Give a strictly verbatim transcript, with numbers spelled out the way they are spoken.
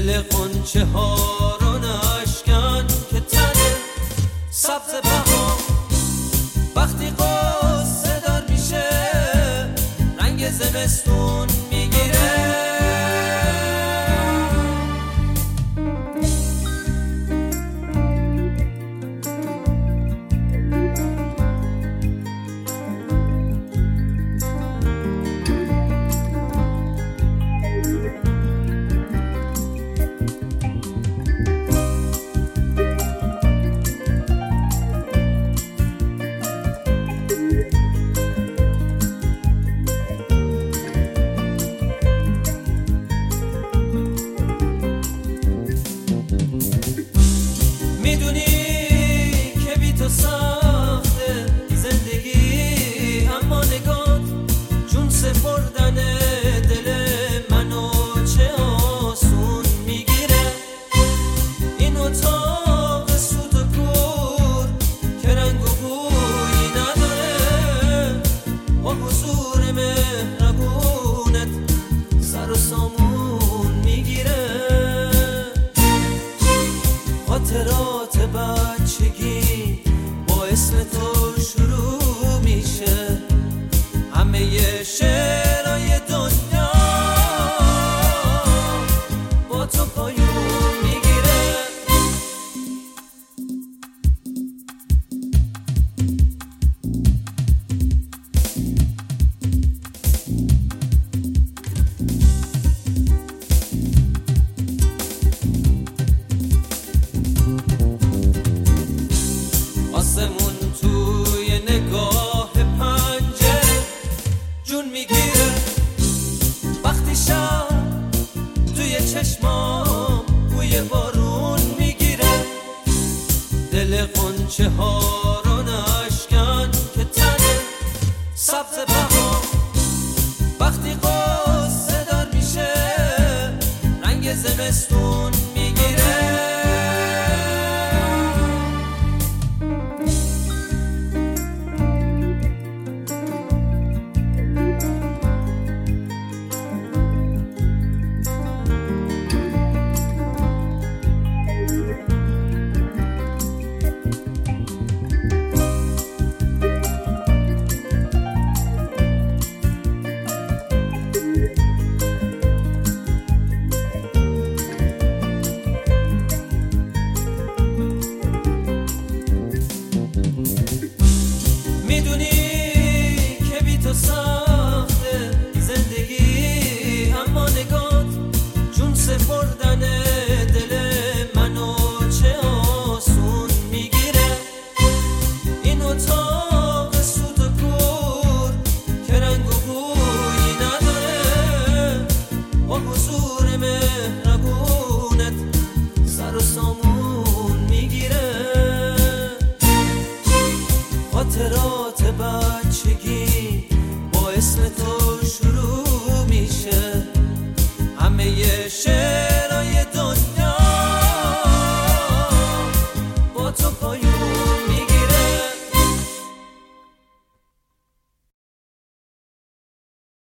دل غنچه ها رو نشکن که تنه سبز بهار وقتی قصه دار میشه رنگ زمستون میگیره. میدونی که بی تو سخته زندگی، اما نگات جون سپردن دل منو چه آسون میگیره. این اتاق سوت و کور که رنگ و بویی نداره، با حضور مهربونت سر و سامون میگیره. خاطرات بچگی با اسم تو شروع میشه، همه شعرهای دنیا با تو پایون میگیره. آسمون توی نگاه پنجره جون میگیره، وقتی شب توی چشمام بوی بارون میگیره. دل غنچه ها رو نشکن که تنه سبز بهار وقتی قصه دار میشه رنگ زمستون